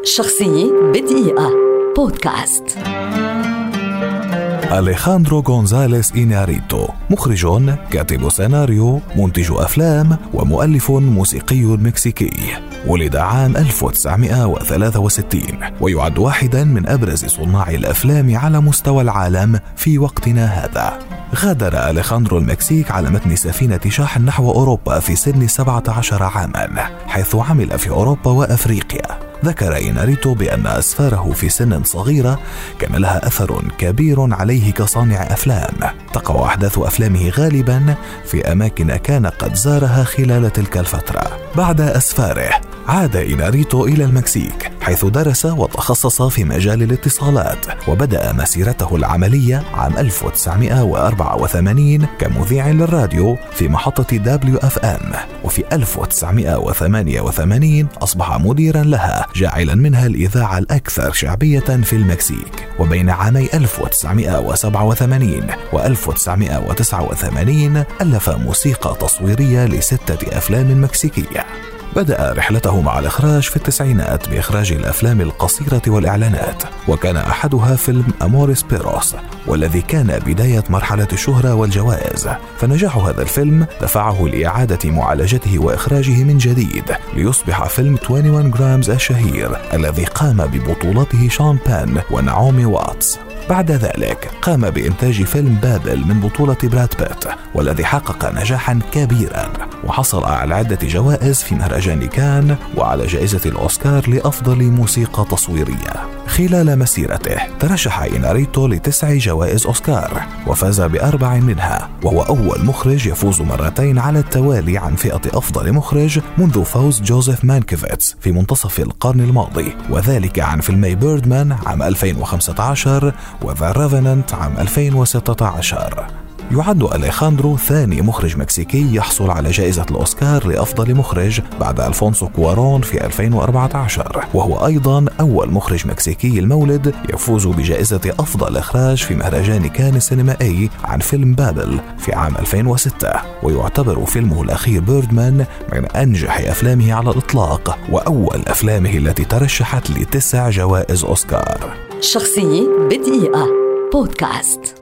شخصية بدقيقة بودكاست. أليخاندرو غونزاليس إنياريتو مخرج، كاتب سيناريو، منتج أفلام ومؤلف موسيقي مكسيكي. ولد عام 1963 ويعد واحدا من أبرز صناع الأفلام على مستوى العالم في وقتنا هذا. غادر أليخاندرو المكسيك على متن سفينة شاحن نحو أوروبا في سن 17 عاما، حيث عمل في أوروبا وأفريقيا. ذكر إنياريتو بأن أسفاره في سن صغيرة كان لها أثر كبير عليه كصانع أفلام. تقع أحداث أفلامه غالبا في أماكن كان قد زارها خلال تلك الفترة. بعد أسفاره عاد إنياريتو إلى المكسيك، حيث درس وتخصص في مجال الاتصالات، وبدأ مسيرته العملية عام 1984 كمذيع للراديو في محطة WFM، وفي 1988 أصبح مديرا لها، جاعلا منها الإذاعة الأكثر شعبية في المكسيك. وبين عامي 1987 و 1989 ألف موسيقى تصويرية ل6 أفلام مكسيكية. بدأ رحلته مع الإخراج في التسعينات بإخراج الأفلام القصيرة والإعلانات، وكان أحدها فيلم أموريس بيروس، والذي كان بداية مرحلة الشهرة والجوائز. فنجاح هذا الفيلم دفعه لإعادة معالجته وإخراجه من جديد، ليصبح فيلم 21 جرامز الشهير الذي قام ببطولته شون بين ونعومي واتس. بعد ذلك قام بإنتاج فيلم بابل من بطولة براد بيت، والذي حقق نجاحا كبيرا، وحصل على عدة جوائز في مهرجان كان وعلى جائزة الأوسكار لأفضل موسيقى تصويرية. خلال مسيرته ترشح إنياريتو ل9 جوائز أوسكار، وفاز ب4 منها، وهو أول مخرج يفوز مرتين على التوالي عن فئة أفضل مخرج منذ فوز جوزيف مانكيفيتس في منتصف القرن الماضي، وذلك عن فيلمي بيردمان عام 2015 وذا ريفننت عام 2016. يعد أليخاندرو ثاني مخرج مكسيكي يحصل على جائزة الأوسكار لأفضل مخرج بعد ألفونسو كوارون في 2014، وهو أيضا أول مخرج مكسيكي المولد يفوز بجائزة أفضل إخراج في مهرجان كان السينمائي عن فيلم بابل في عام 2006. ويعتبر فيلمه الأخير بيردمان من أنجح أفلامه على الإطلاق، وأول أفلامه التي ترشحت ل9 جوائز أوسكار. شخصية بدقيقة بودكاست.